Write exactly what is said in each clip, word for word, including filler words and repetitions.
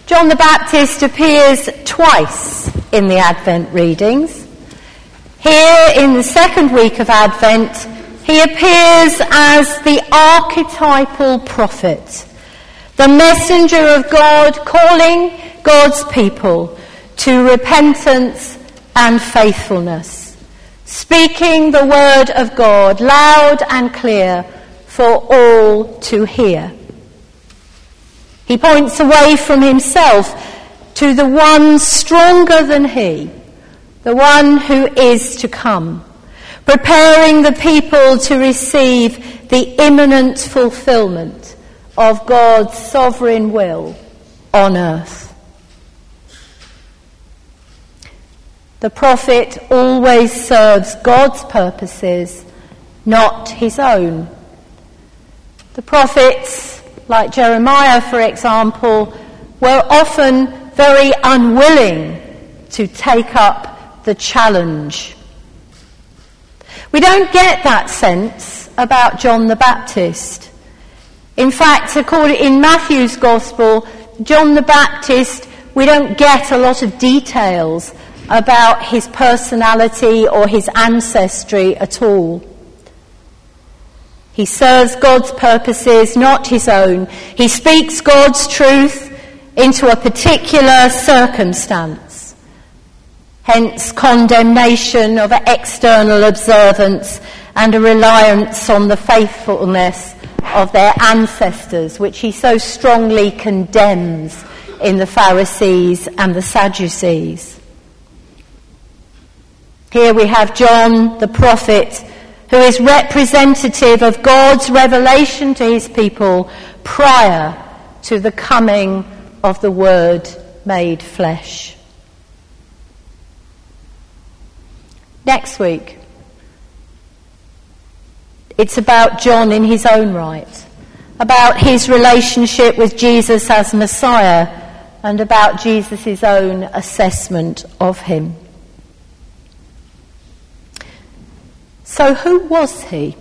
John the Baptist appears twice in the Advent readings. Here in the second week of Advent, he appears as the archetypal prophet, the messenger of God calling God's people to repentance and faithfulness, speaking the word of God loud and clear for all to hear. He points away from himself to the one stronger than he, the one who is to come, preparing the people to receive the imminent fulfillment of God's sovereign will on earth. The prophet always serves God's purposes, not his own. The prophets, like Jeremiah, for example, were often very unwilling to take up the challenge. We don't get that sense about John the Baptist. In fact, according in Matthew's Gospel, John the Baptist, we don't get a lot of details about his personality or his ancestry at all. He serves God's purposes, not his own. He speaks God's truth into a particular circumstance. Hence, condemnation of external observance and a reliance on the faithfulness of their ancestors, which he so strongly condemns in the Pharisees and the Sadducees. Here we have John the prophet, who is representative of God's revelation to his people prior to the coming of the Word made flesh. Next week, it's about John in his own right, about his relationship with Jesus as Messiah, and about Jesus' own assessment of him. So who was he?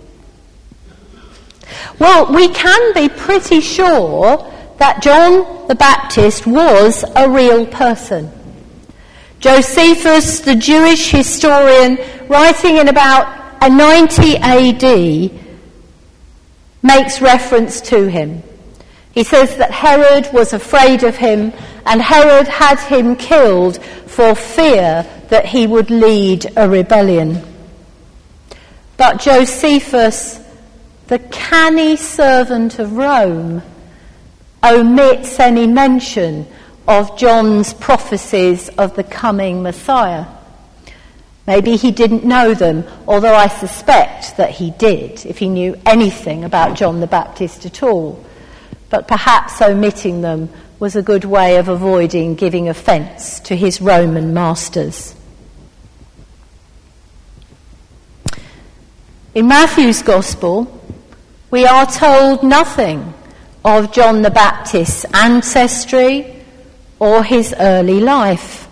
Well, we can be pretty sure that John the Baptist was a real person. Josephus, the Jewish historian, writing in about ninety A D, makes reference to him. He says that Herod was afraid of him, and Herod had him killed for fear that he would lead a rebellion. But Josephus, the canny servant of Rome, omits any mention of John's prophecies of the coming Messiah. Maybe he didn't know them, although I suspect that he did, if he knew anything about John the Baptist at all. But perhaps omitting them was a good way of avoiding giving offence to his Roman masters. In Matthew's Gospel, we are told nothing of John the Baptist's ancestry or his early life.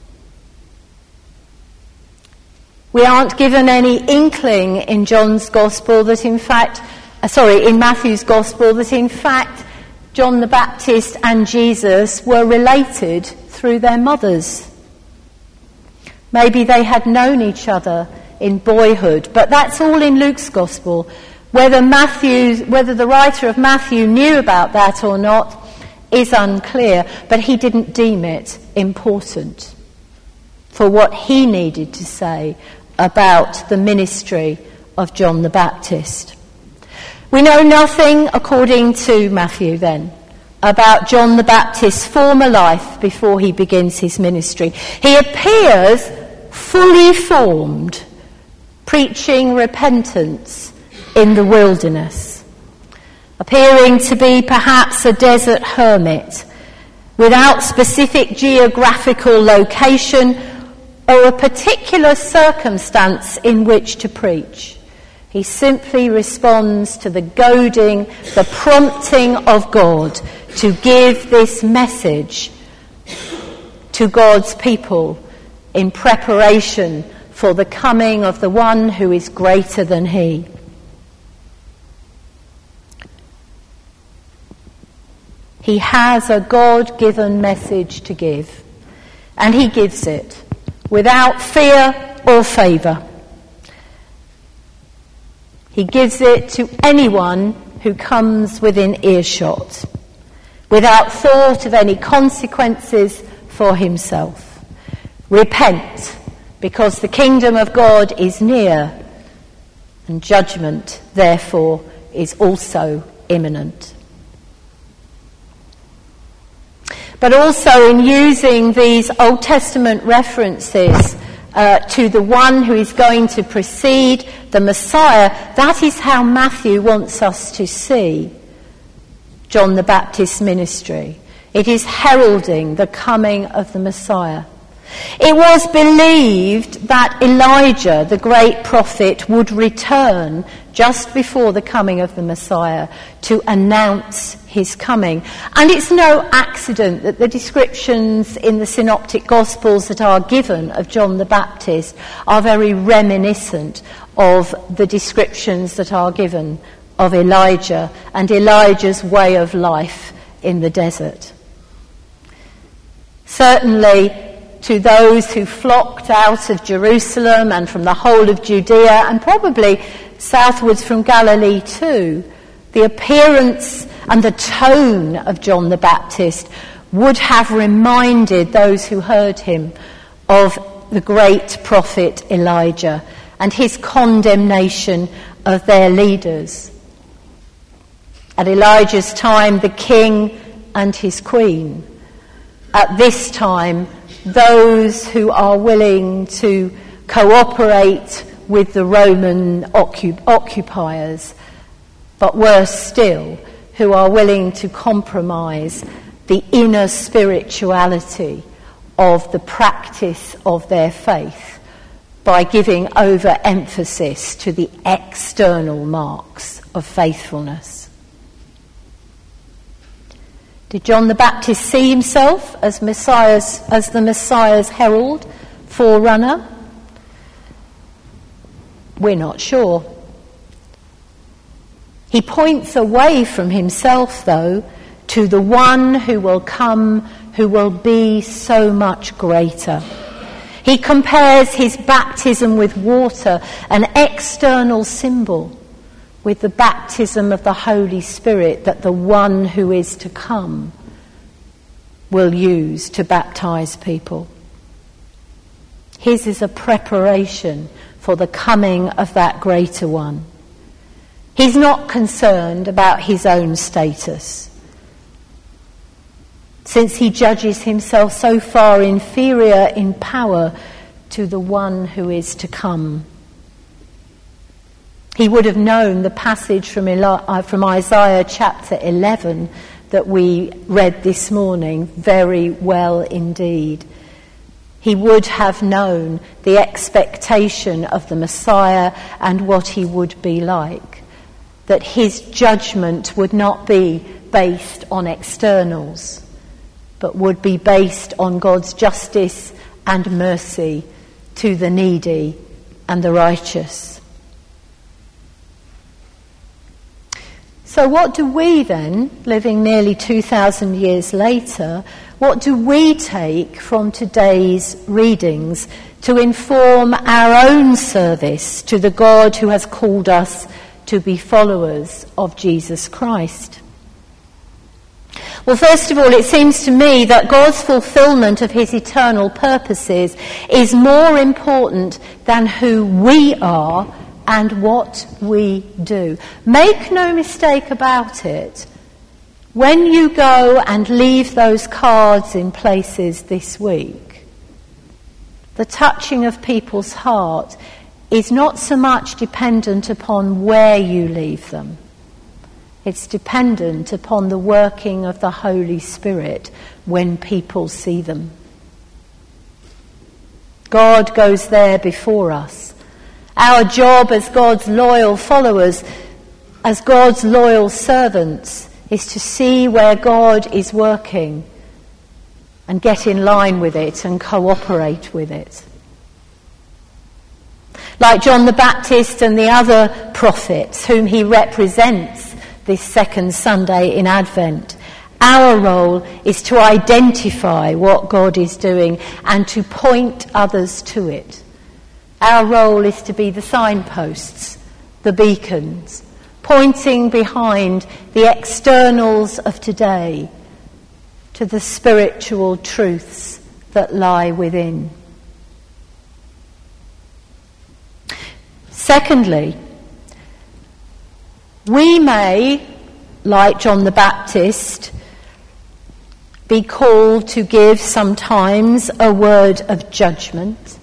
We aren't given any inkling in John's Gospel that in fact, uh, sorry, in Matthew's Gospel that in fact John the Baptist and Jesus were related through their mothers. Maybe they had known each other in boyhood, but that's all in Luke's Gospel. Whether Matthew, whether the writer of Matthew knew about that or not is unclear, but he didn't deem it important for what he needed to say about the ministry of John the Baptist. We know nothing, according to Matthew then, about John the Baptist's former life before he begins his ministry. He appears fully formed, preaching repentance in the wilderness, appearing to be perhaps a desert hermit without specific geographical location or a particular circumstance in which to preach. He simply responds to the goading, the prompting of God to give this message to God's people in preparation for the coming of the one who is greater than he. He has a God-given message to give, and he gives it without fear or favour. He gives it to anyone who comes within earshot, without thought of any consequences for himself. Repent, because the kingdom of God is near, and judgment, therefore, is also imminent. But also in using these Old Testament references uh, to the one who is going to precede the Messiah, that is how Matthew wants us to see John the Baptist's ministry. It is heralding the coming of the Messiah. It was believed that Elijah, the great prophet, would return just before the coming of the Messiah to announce his coming. And it's no accident that the descriptions in the Synoptic Gospels that are given of John the Baptist are very reminiscent of the descriptions that are given of Elijah and Elijah's way of life in the desert. Certainly, to those who flocked out of Jerusalem and from the whole of Judea, and probably southwards from Galilee too, the appearance and the tone of John the Baptist would have reminded those who heard him of the great prophet Elijah and his condemnation of their leaders. At Elijah's time, the king and his queen. At this time, those who are willing to cooperate with the Roman occup- occupiers, but worse still, who are willing to compromise the inner spirituality of the practice of their faith by giving overemphasis to the external marks of faithfulness. Did John the Baptist see himself as Messiah's, as the Messiah's herald, forerunner? We're not sure. He points away from himself, though, to the one who will come, who will be so much greater. He compares his baptism with water, an external symbol, with the baptism of the Holy Spirit that the one who is to come will use to baptize people. His is a preparation for the coming of that greater one. He's not concerned about his own status, since he judges himself so far inferior in power to the one who is to come. He would have known the passage from, Eli- from Isaiah chapter eleven that we read this morning very well indeed. He would have known the expectation of the Messiah and what he would be like, that his judgment would not be based on externals, but would be based on God's justice and mercy to the needy and the righteous. So what do we then, living nearly two thousand years later, what do we take from today's readings to inform our own service to the God who has called us to be followers of Jesus Christ? Well, first of all, it seems to me that God's fulfillment of his eternal purposes is more important than who we are and what we do. Make no mistake about it. When you go and leave those cards in places this week, the touching of people's heart is not so much dependent upon where you leave them. It's dependent upon the working of the Holy Spirit when people see them. God goes there before us. Our job as God's loyal followers, as God's loyal servants, is to see where God is working and get in line with it and cooperate with it. Like John the Baptist and the other prophets whom he represents this second Sunday in Advent, Our role is to identify what God is doing and to point others to it. Our role is to be the signposts, the beacons, pointing behind the externals of today to the spiritual truths that lie within. Secondly, we may, like John the Baptist, be called to give sometimes a word of judgment.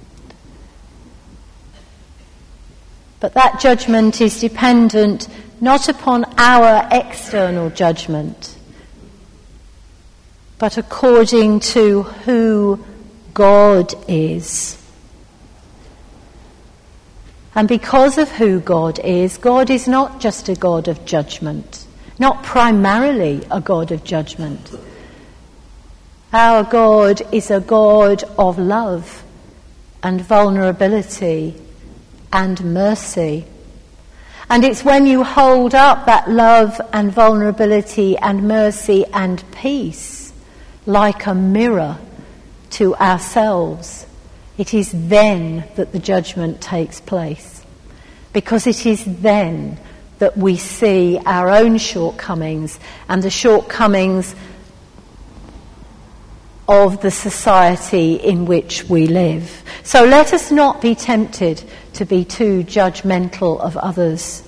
But that judgment is dependent not upon our external judgment, but according to who God is. And because of who God is, God is not just a God of judgment, not primarily a God of judgment. Our God is a God of love and vulnerability and mercy. And it's when you hold up that love and vulnerability and mercy and peace like a mirror to ourselves, it is then that the judgment takes place. Because it is then that we see our own shortcomings and the shortcomings of the society in which we live. So let us not be tempted to be too judgmental of others.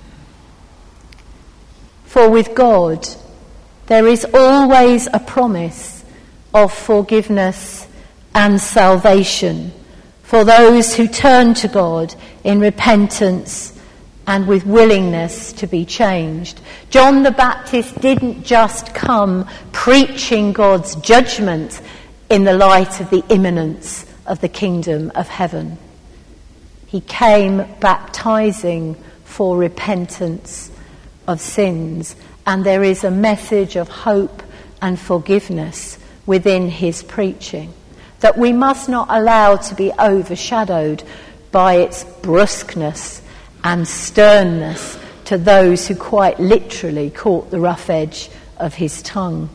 For with God, there is always a promise of forgiveness and salvation for those who turn to God in repentance and with willingness to be changed. John the Baptist didn't just come preaching God's judgment in the light of the imminence of the kingdom of heaven. He came baptizing for repentance of sins, and there is a message of hope and forgiveness within his preaching that we must not allow to be overshadowed by its brusqueness and sternness to those who quite literally caught the rough edge of his tongue.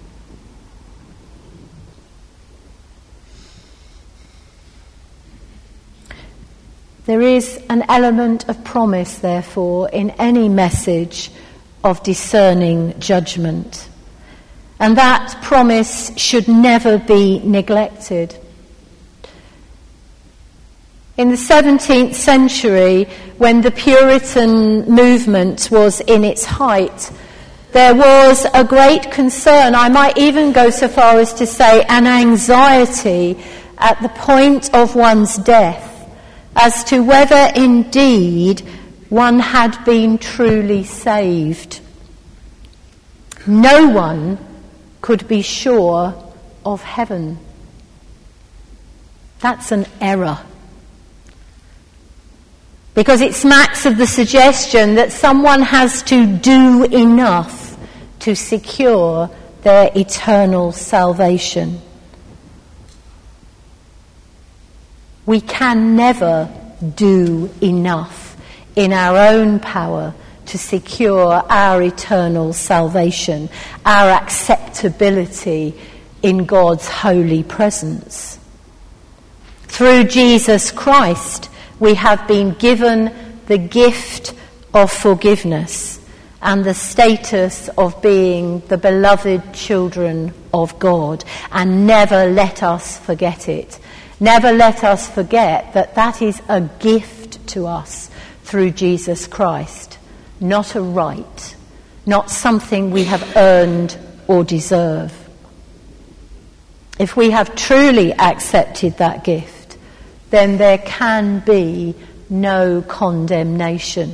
There is an element of promise, therefore, in any message of discerning judgment. And that promise should never be neglected. In the seventeenth century, when the Puritan movement was in its height, there was a great concern, I might even go so far as to say an anxiety at the point of one's death, as to whether indeed one had been truly saved. No one could be sure of heaven. That's an error. Because it smacks of the suggestion that someone has to do enough to secure their eternal salvation. We can never do enough in our own power to secure our eternal salvation, our acceptability in God's holy presence. Through Jesus Christ, we have been given the gift of forgiveness and the status of being the beloved children of God. And never let us forget it. Never let us forget that that is a gift to us through Jesus Christ, not a right, not something we have earned or deserve. If we have truly accepted that gift, then there can be no condemnation.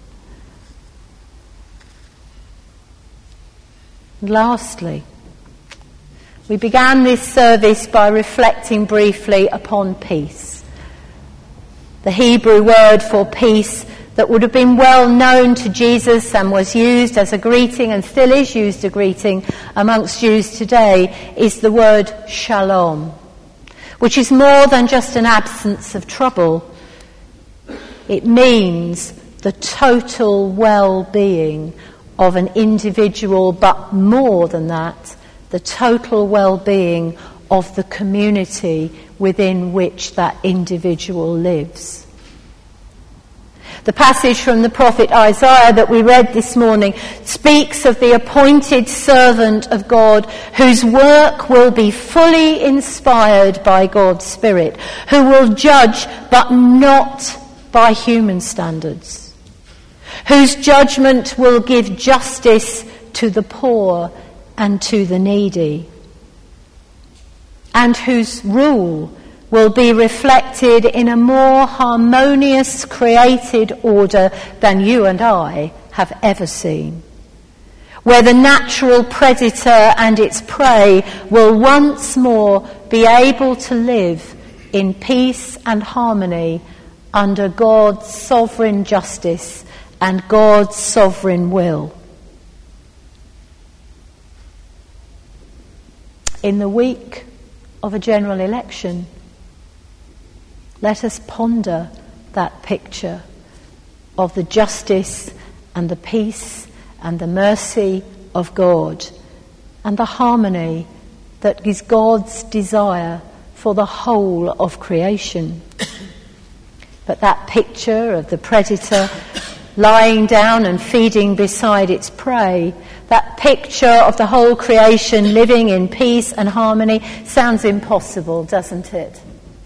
Lastly, we began this service by reflecting briefly upon peace. The Hebrew word for peace that would have been well known to Jesus and was used as a greeting and still is used a greeting amongst Jews today is the word shalom, which is more than just an absence of trouble. It means the total well-being of an individual, but more than that, the total well-being of the community within which that individual lives. The passage from the prophet Isaiah that we read this morning speaks of the appointed servant of God whose work will be fully inspired by God's Spirit, who will judge but not by human standards, whose judgment will give justice to the poor and to the needy, and whose rule will be reflected in a more harmonious created order than you and I have ever seen, where the natural predator and its prey will once more be able to live in peace and harmony under God's sovereign justice and God's sovereign will. In the week of a general election, let us ponder that picture of the justice and the peace and the mercy of God and the harmony that is God's desire for the whole of creation. But that picture of the predator lying down and feeding beside its prey, that picture of the whole creation living in peace and harmony sounds impossible, doesn't it?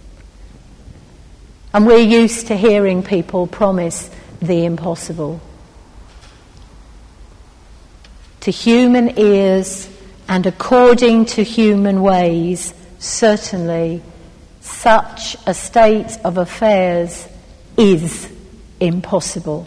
And we're used to hearing people promise the impossible. To human ears and according to human ways, certainly such a state of affairs is impossible.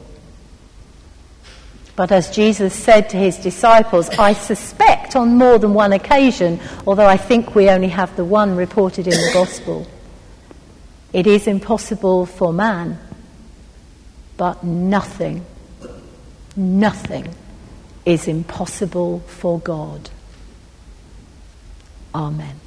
But as Jesus said to his disciples, I suspect on more than one occasion, although I think we only have the one reported in the Gospel, it is impossible for man, but nothing, nothing is impossible for God. Amen.